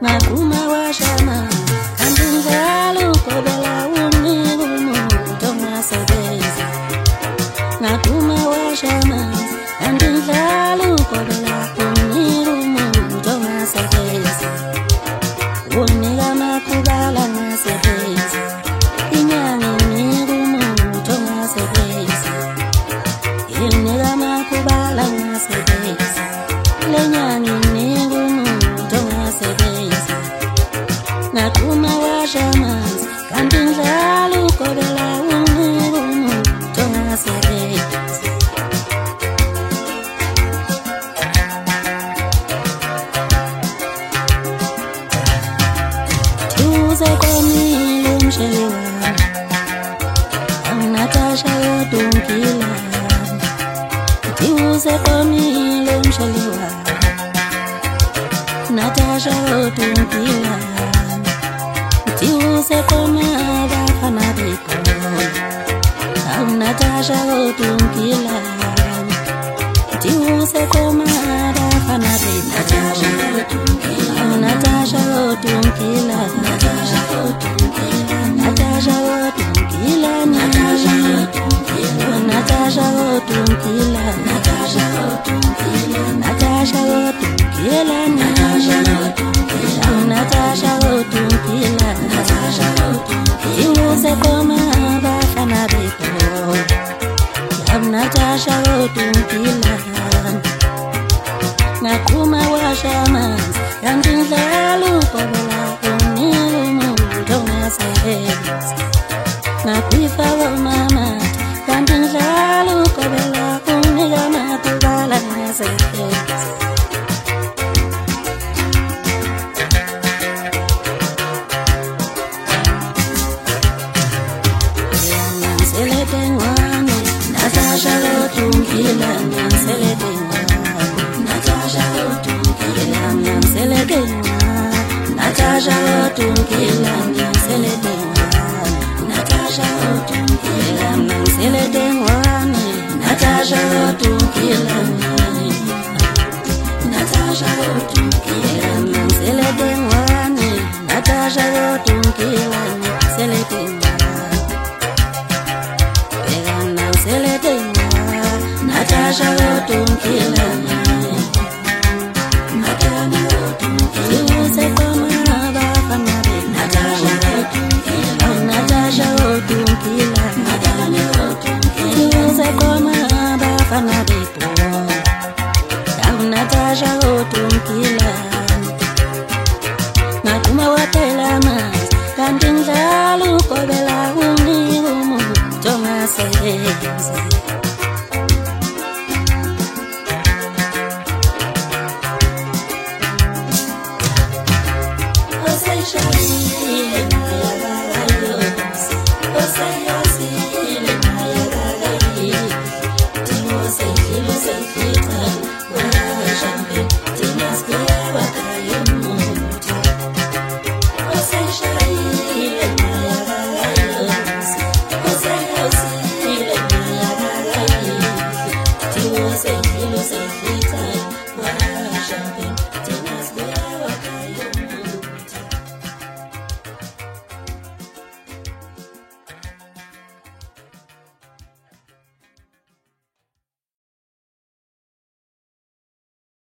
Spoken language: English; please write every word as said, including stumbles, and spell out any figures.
Ngakuma washama andindlala ukobela umuntu ongasebenzi. Ngakuma washama andindlala ukobela umuntu ongasebenzi. Unika makubala ngasebenzi. Inyanga inika umuntu ongasebenzi. Inika makubala ngasebenzi. Lenyanga inika umuntu ongasebenzi. Ngakuma washamanzi kanti ndlala ukobela umuntu ongasebenzi. Tuze komile umshele wami awunatasha yodunkila. Tuze komile umshele wami Natasha yodunkila. Tiuse komada fana beko au Natasha otunkila. Tiuse komada fana beko Natasha otunkila. Au Natasha otunkila. Natasha otunkila. Natasha otunkila. Natasha otunkila. Natasha otunkila. Natasha otunkila. Natasha otunkila. Natasha otunkila. Au Natasha otunkila. Natasha otunkila. Tiuse komada fana beko au Natasha otunkila. Ngakuma washamanzi kanti ndlala ukobela umuntu ongasebenzi. Ngakwifa womama kanti ndlala ukobela unika makubala ngasebenzi. Nanseletengwane Natasha otunkila. Nanseletengwane Natasha otunkila. Nanseletengwane Natasha otunkila. Nanseletengwane Natasha otunkila. Nanseletengwane Natasha otunkila. Natasha otunkila. Nanseletengwane Natasha otunkila. Nanseletengwane Natasha otunkila. Matani otunkila. Tiuse komada fana beko Natasha otunkila. Natasha otunkila. Matani otunkila. Tiuse komada fana beko au Natasha otunkila. Ngakuma watela manzi kanti ndlala ukobela umuntu ongasebenzi. Say